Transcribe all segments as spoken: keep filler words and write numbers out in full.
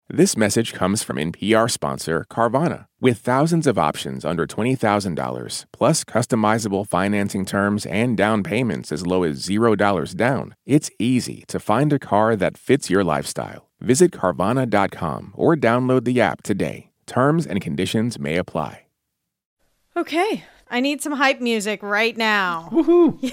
This message comes from N P R sponsor Carvana. With thousands of options under twenty thousand dollars, plus customizable financing terms and down payments as low as zero dollars down, it's easy to find a car that fits your lifestyle. Visit Carvana dot com or download the app today. Terms and conditions may apply. Okay, I need some hype music right now. Woohoo!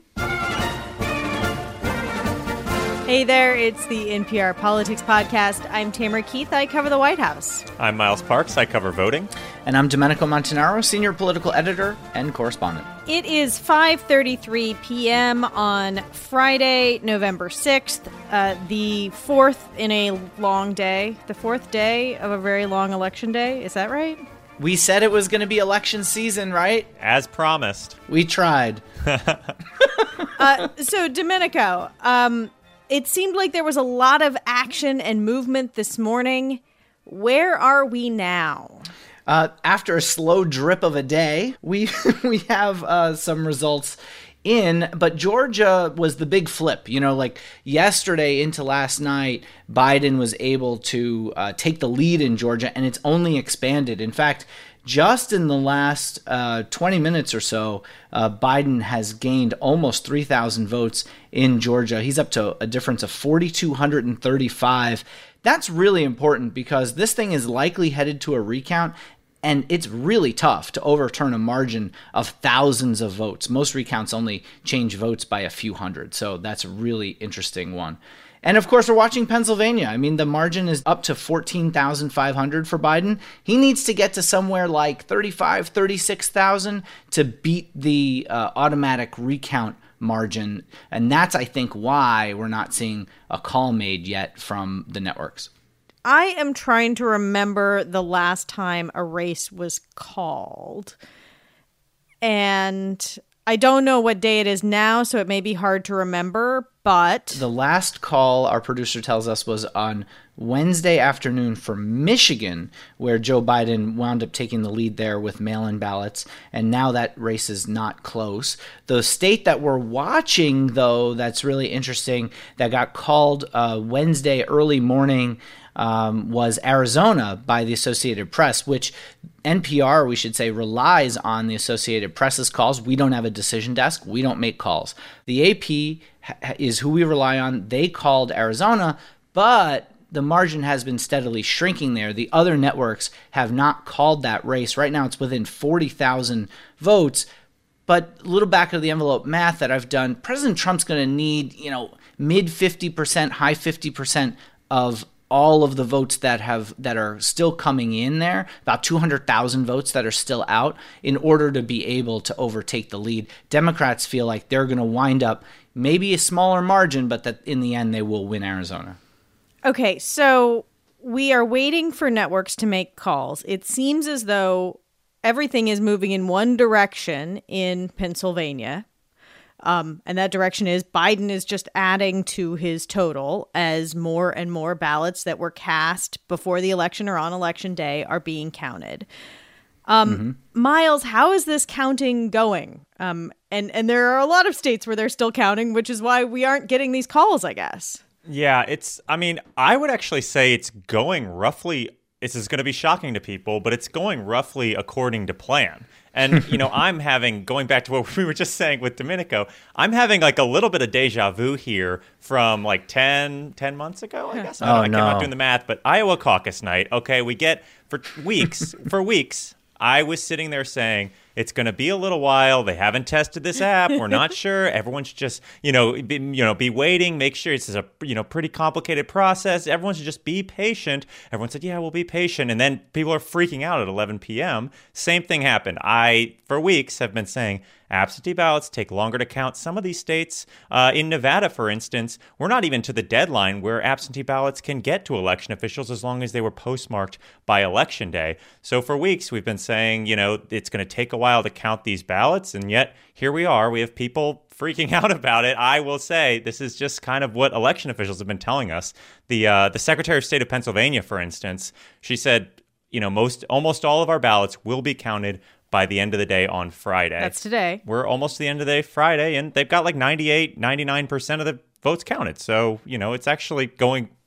Hey there, it's the N P R Politics Podcast. I'm Tamara Keith. I cover the White House. I'm Miles Parks. I cover voting. And I'm Domenico Montanaro, senior political editor and correspondent. It is five thirty-three p.m. on Friday, November sixth, uh, the fourth in a long day, the fourth day of a very long election day. Is that right? We said it was going to be election season, right? As promised. We tried. uh, so, Domenico, um... it seemed like there was a lot of action and movement this morning. Where are we now? Uh, after a slow drip of a day, we we have uh, some results in, but Georgia was the big flip. You know, like yesterday into last night, Biden was able to uh, take the lead in Georgia, and it's only expanded. In fact, just in the last uh, twenty minutes or so, uh, Biden has gained almost three thousand votes in Georgia. He's up to a difference of four thousand two hundred thirty-five. That's really important because this thing is likely headed to a recount, and it's really tough to overturn a margin of thousands of votes. Most recounts only change votes by a few hundred, so that's a really interesting one. And of course, we're watching Pennsylvania. I mean, the margin is up to fourteen thousand five hundred for Biden. He needs to get to somewhere like thirty-five, thirty-six thousand to beat the uh, automatic recount margin. And that's, I think, why we're not seeing a call made yet from the networks. I am trying to remember the last time a race was called. And I don't know what day it is now, so it may be hard to remember, but the last call, our producer tells us, was on Wednesday afternoon for Michigan, where Joe Biden wound up taking the lead there with mail-in ballots, and now that race is not close. The state that we're watching, though, that's really interesting, that got called uh, Wednesday early morning, Um, was Arizona by the Associated Press, which N P R, we should say, relies on the Associated Press's calls. We don't have a decision desk. We don't make calls. The A P ha- is who we rely on. They called Arizona, but the margin has been steadily shrinking there. The other networks have not called that race. Right now it's within forty thousand votes. But a little back of the envelope math that I've done, President Trump's going to need, you know, mid fifty percent, high fifty percent of all of the votes that have that are still coming in there, about two hundred thousand votes that are still out, in order to be able to overtake the lead. Democrats feel like they're going to wind up maybe a smaller margin, but that in the end they will win Arizona. Okay, so we are waiting for networks to make calls. It seems as though everything is moving in one direction in Pennsylvania. Um, and that direction is Biden is just adding to his total as more and more ballots that were cast before the election or on election day are being counted. Um, mm-hmm. Miles, how is this counting going? Um, and, and there are a lot of states where they're still counting, which is why we aren't getting these calls, I guess. Yeah, it's, I mean, I would actually say it's going roughly, this is going to be shocking to people, but it's going roughly according to plan. And, you know, I'm having, going back to what we were just saying with Domenico, I'm having like a little bit of deja vu here from like ten, ten months ago, I guess. I, oh, I, no. I'm not doing the math, but Iowa caucus night. Okay, we get, for weeks, for weeks, I was sitting there saying, it's going to be a little while. They haven't tested this app. We're not sure. Everyone should just, you know, be, you know, be waiting. Make sure it's a, you know, pretty complicated process. Everyone should just be patient. Everyone said, yeah, we'll be patient. And then people are freaking out at eleven p.m. Same thing happened. I, for weeks, have been saying absentee ballots take longer to count. Some of these states, uh, in Nevada, for instance, we're not even to the deadline where absentee ballots can get to election officials as long as they were postmarked by election day. So for weeks, we've been saying, you know, it's going to take a while to count these ballots. And yet here we are. We have people freaking out about it. I will say this is just kind of what election officials have been telling us. The uh, the Secretary of State of Pennsylvania, for instance, she said, you know, most almost all of our ballots will be counted by the end of the day on Friday. That's today. We're almost to the end of the day Friday, and they've got like ninety-eight, ninety-nine percent of the votes counted. So, you know, it's actually going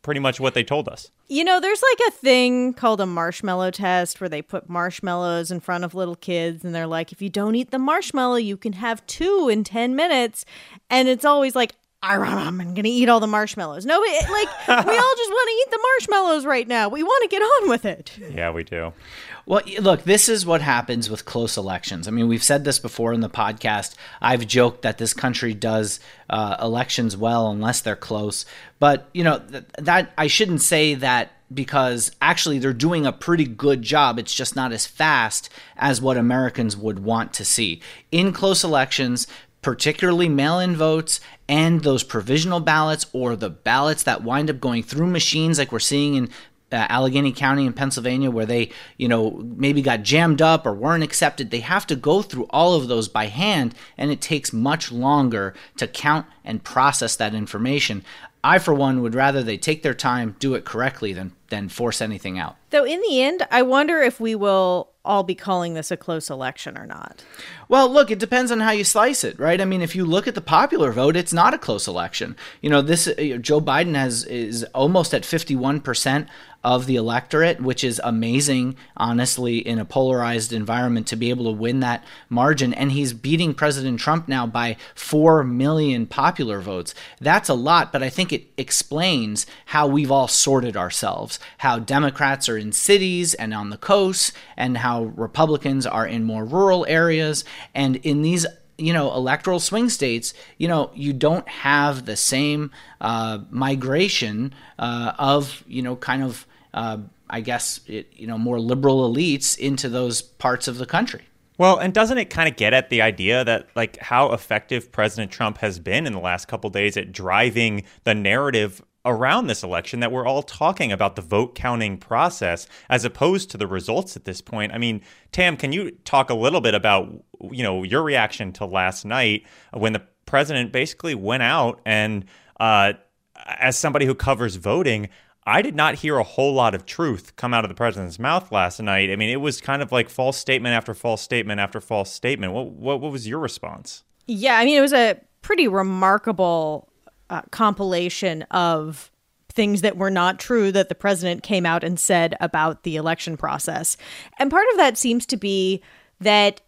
pretty much what they told us. You know, there's like a thing called a marshmallow test where they put marshmallows in front of little kids and they're like, if you don't eat the marshmallow, you can have two in ten minutes. And it's always like, I'm going to eat all the marshmallows. No, it, like, we all just want to eat the marshmallows right now. We want to get on with it. Yeah, we do. Well, look, this is what happens with close elections. I mean, we've said this before in the podcast. I've joked that this country does uh, elections well unless they're close. But, you know, th- that I shouldn't say that because actually they're doing a pretty good job. It's just not as fast as what Americans would want to see. In close elections, particularly mail-in votes and those provisional ballots or the ballots that wind up going through machines like we're seeing in uh, Allegheny County in Pennsylvania where they, you know, maybe got jammed up or weren't accepted. They have to go through all of those by hand, and it takes much longer to count and process that information. I, for one, would rather they take their time, do it correctly than than force anything out. Though in the end, I wonder if we will all be calling this a close election or not. Well, look, it depends on how you slice it, right? I mean, if you look at the popular vote, it's not a close election. You know, this uh, Joe Biden has is almost at fifty-one percent of the electorate, which is amazing, honestly, in a polarized environment to be able to win that margin. And he's beating President Trump now by four million popular votes. That's a lot, but I think it explains how we've all sorted ourselves, how Democrats are in cities and on the coast, and how Republicans are in more rural areas. And in these you know, electoral swing states, you know, you don't have the same uh, migration uh, of, you know, kind of, uh, I guess, it, you know, more liberal elites into those parts of the country. Well, and doesn't it kind of get at the idea that, like, how effective President Trump has been in the last couple of days at driving the narrative around this election, that we're all talking about the vote counting process as opposed to the results at this point? I mean, Tam, can you talk a little bit about, you know, your reaction to last night when the president basically went out and, uh, as somebody who covers voting, I did not hear a whole lot of truth come out of the president's mouth last night. I mean, it was kind of like false statement after false statement after false statement. What what, what was your response? Yeah, I mean, it was a pretty remarkable uh, compilation of things that were not true that the president came out and said about the election process. And part of that seems to be that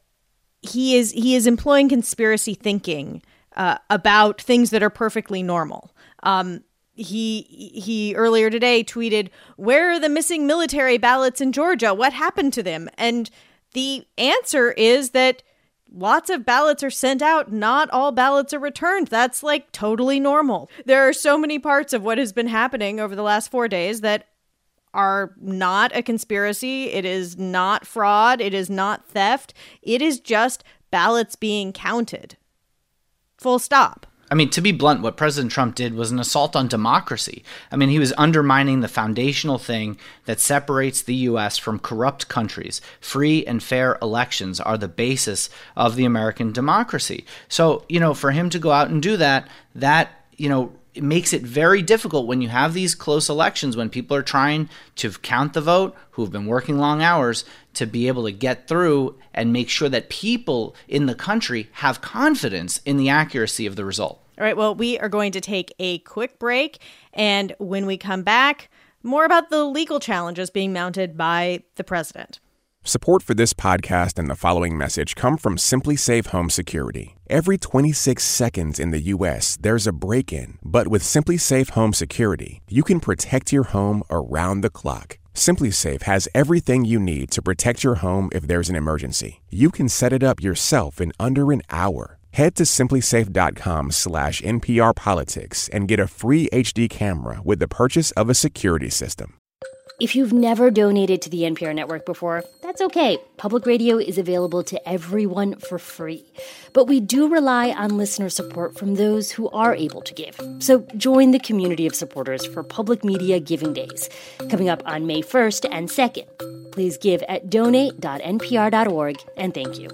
he is he is employing conspiracy thinking uh, about things that are perfectly normal. Um, he he earlier today tweeted, "Where are the missing military ballots in Georgia? What happened to them?" And the answer is that lots of ballots are sent out. Not all ballots are returned. That's like totally normal. There are so many parts of what has been happening over the last four days that are not a conspiracy. It is not fraud. It is not theft. It is just ballots being counted. Full stop. I mean, to be blunt, what President Trump did was an assault on democracy. I mean, he was undermining the foundational thing that separates the U S from corrupt countries. Free and fair elections are the basis of the American democracy. So, you know, for him to go out and do that, that, you know, it makes it very difficult when you have these close elections, when people are trying to count the vote, who've been working long hours, to be able to get through and make sure that people in the country have confidence in the accuracy of the result. All right, well, we are going to take a quick break. And when we come back, more about the legal challenges being mounted by the president. Support for this podcast and the following message come from Simply Safe Home Security. Every twenty-six seconds in the U S, there's a break-in. But with Simply Safe Home Security, you can protect your home around the clock. Simply Safe has everything you need to protect your home if there's an emergency. You can set it up yourself in under an hour. Head to simplysafe.com slash NPRPolitics and get a free H D camera with the purchase of a security system. If you've never donated to the N P R network before, that's okay. Public radio is available to everyone for free. But we do rely on listener support from those who are able to give. So join the community of supporters for Public Media Giving Days, coming up on May first and second. Please give at donate dot N P R dot org, and thank you.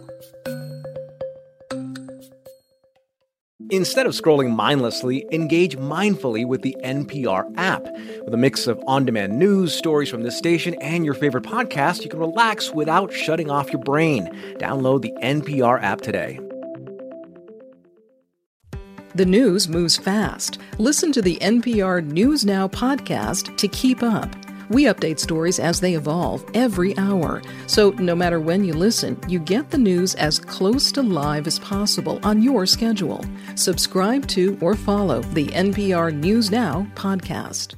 Instead of scrolling mindlessly, engage mindfully with the N P R app. With a mix of on-demand news, stories from this station, and your favorite podcast, you can relax without shutting off your brain. Download the N P R app today. The news moves fast. Listen to the N P R News Now podcast to keep up. We update stories as they evolve every hour. So no matter when you listen, you get the news as close to live as possible on your schedule. Subscribe to or follow the N P R News Now podcast.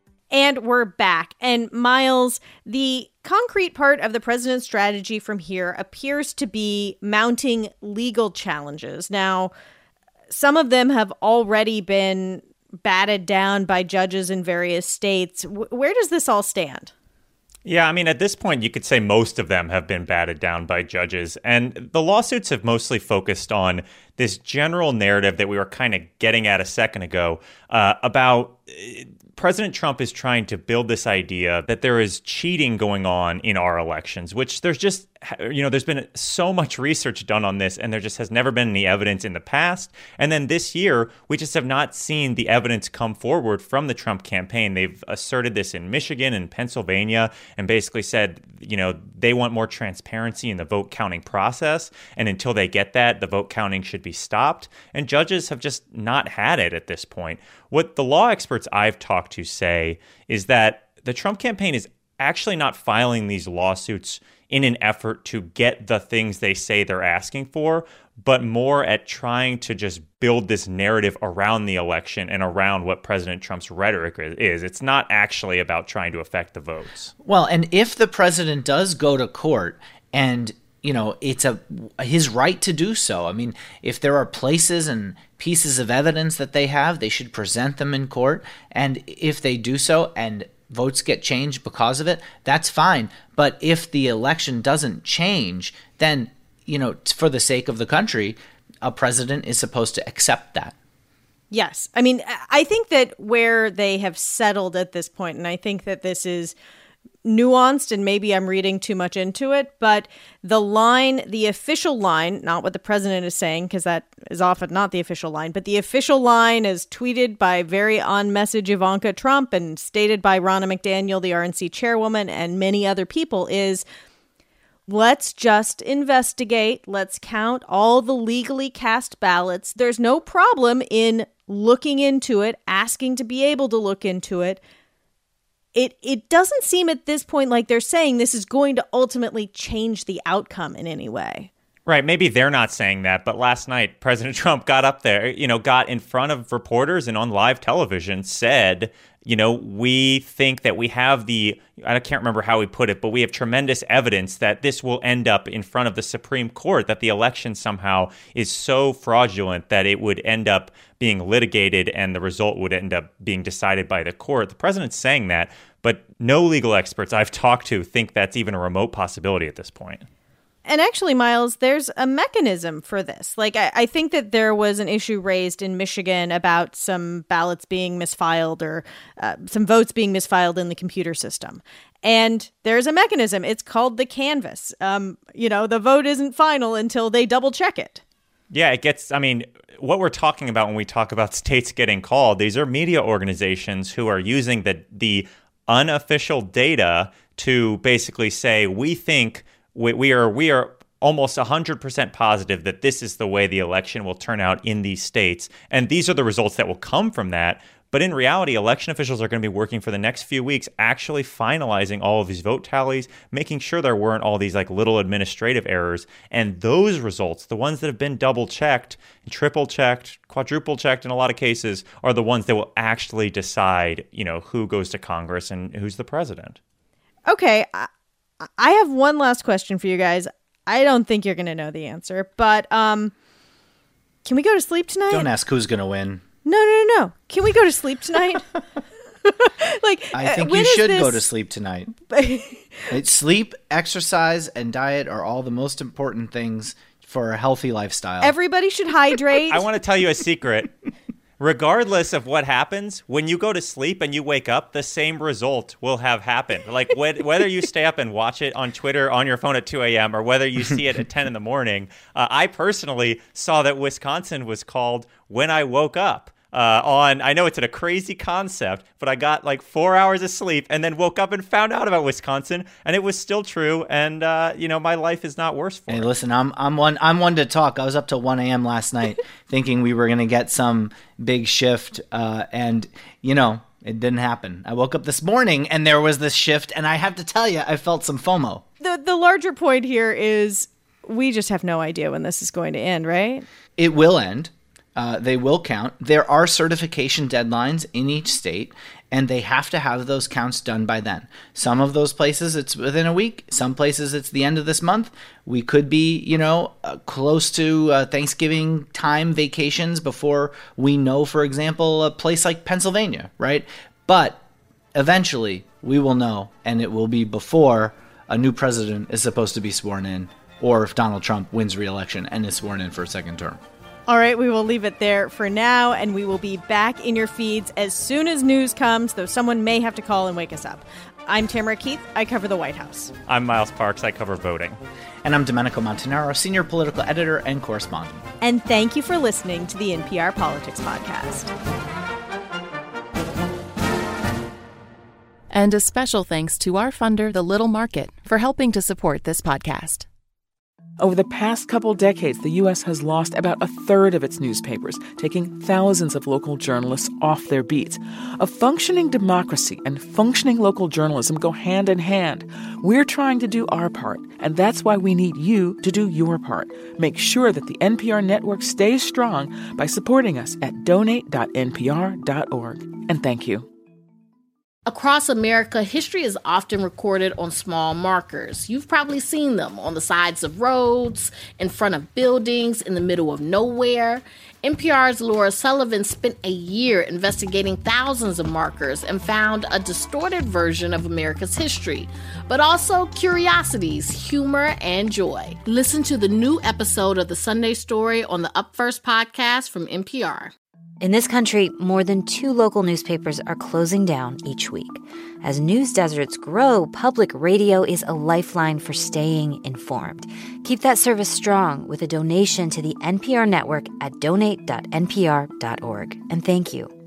And we're back. And Miles, the concrete part of the president's strategy from here appears to be mounting legal challenges. Now, some of them have already been batted down by judges in various states. W- where does this all stand? Yeah, I mean, at this point, you could say most of them have been batted down by judges. And the lawsuits have mostly focused on this general narrative that we were kind of getting at a second ago uh, about uh, President Trump is trying to build this idea that there is cheating going on in our elections, which there's just, you know, there's been so much research done on this, and there just has never been any evidence in the past. And then this year, we just have not seen the evidence come forward from the Trump campaign. They've asserted this in Michigan and Pennsylvania and basically said, you know, they want more transparency in the vote counting process. And until they get that, the vote counting should be stopped. And judges have just not had it at this point. What the law experts I've talked to say is that the Trump campaign is actually not filing these lawsuits in an effort to get the things they say they're asking for, but more at trying to just build this narrative around the election and around what President Trump's rhetoric is. It's not actually about trying to affect the votes. Well, and if the president does go to court and you know, it's a his right to do so. I mean, if there are places and pieces of evidence that they have, they should present them in court. And if they do so and votes get changed because of it, that's fine. But if the election doesn't change, then, you know, for the sake of the country, a president is supposed to accept that. Yes. I mean, I think that where they have settled at this point, and I think that this is nuanced and maybe I'm reading too much into it, but the line, the official line, not what the president is saying, because that is often not the official line, but the official line is tweeted by very on-message Ivanka Trump and stated by Ronna McDaniel, the R N C chairwoman, and many other people is, let's just investigate. Let's count all the legally cast ballots. There's no problem in looking into it, asking to be able to look into it. It it doesn't seem at this point like they're saying this is going to ultimately change the outcome in any way. Right. Maybe they're not saying that. But last night, President Trump got up there, you know, got in front of reporters and on live television said, you know, we think that we have the, I can't remember how he put it, but we have tremendous evidence that this will end up in front of the Supreme Court, that the election somehow is so fraudulent that it would end up being litigated and the result would end up being decided by the court. The president's saying that, but no legal experts I've talked to think that's even a remote possibility at this point. And actually, Miles, there's a mechanism for this. Like, I, I think that there was an issue raised in Michigan about some ballots being misfiled or uh, some votes being misfiled in the computer system. And there's a mechanism. It's called the canvas. Um, you know, the vote isn't final until they double check it. Yeah, it gets, I mean, what we're talking about when we talk about states getting called, these are media organizations who are using the the unofficial data to basically say, we think we, we are we are almost one hundred percent positive that this is the way the election will turn out in these states. And these are the results that will come from that. But in reality, election officials are going to be working for the next few weeks actually finalizing all of these vote tallies, making sure there weren't all these like little administrative errors. And those results, the ones that have been double checked, triple checked, quadruple checked in a lot of cases, are the ones that will actually decide, you know, who goes to Congress and who's the president. Okay, I, I have one last question for you guys. I don't think you're going to know the answer, but um, can we go to sleep tonight? Don't ask who's going to win. No, no, no, no. Can we go to sleep tonight? Like, I think uh, you should this... go to sleep tonight. Sleep, exercise, and diet are all the most important things for a healthy lifestyle. Everybody should hydrate. I want to tell you a secret. Regardless of what happens, when you go to sleep and you wake up, the same result will have happened. Like wh- whether you stay up and watch it on Twitter on your phone at two a.m. or whether you see it at ten in the morning, uh, I personally saw that Wisconsin was called when I woke up. uh, on, I know it's a crazy concept, but I got like four hours of sleep and then woke up and found out about Wisconsin, and it was still true. And, uh, you know, my life is not worse for Hey, it. listen, I'm I'm one I'm one to talk. I was up till one a.m. last night thinking we were going to get some big shift, uh, and, you know, it didn't happen. I woke up this morning and there was this shift, and I have to tell you, I felt some FOMO. The the larger point here is we just have no idea when this is going to end, right? It will end. Uh, they will count. There are certification deadlines in each state, and they have to have those counts done by then. Some of those places, it's within a week. Some places, it's the end of this month. We could be, you know, uh, close to uh, Thanksgiving time vacations before we know, for example, a place like Pennsylvania, right? But eventually, we will know, and it will be before a new president is supposed to be sworn in, or if Donald Trump wins re-election and is sworn in for a second term. All right, we will leave it there for now, and we will be back in your feeds as soon as news comes, though someone may have to call and wake us up. I'm Tamara Keith. I cover the White House. I'm Miles Parks. I cover voting. And I'm Domenico Montanaro, senior political editor and correspondent. And thank you for listening to the N P R Politics Podcast. And a special thanks to our funder, The Little Market, for helping to support this podcast. Over the past couple decades, the U S has lost about a third of its newspapers, taking thousands of local journalists off their beats. A functioning democracy and functioning local journalism go hand in hand. We're trying to do our part, and that's why we need you to do your part. Make sure that the N P R network stays strong by supporting us at donate dot n p r dot org. And thank you. Across America, history is often recorded on small markers. You've probably seen them on the sides of roads, in front of buildings, in the middle of nowhere. N P R's Laura Sullivan spent a year investigating thousands of markers and found a distorted version of America's history, but also curiosities, humor, and joy. Listen to the new episode of The Sunday Story on the Up First podcast from N P R. In this country, more than two local newspapers are closing down each week. As news deserts grow, public radio is a lifeline for staying informed. Keep that service strong with a donation to the N P R network at donate dot n p r dot org. And thank you.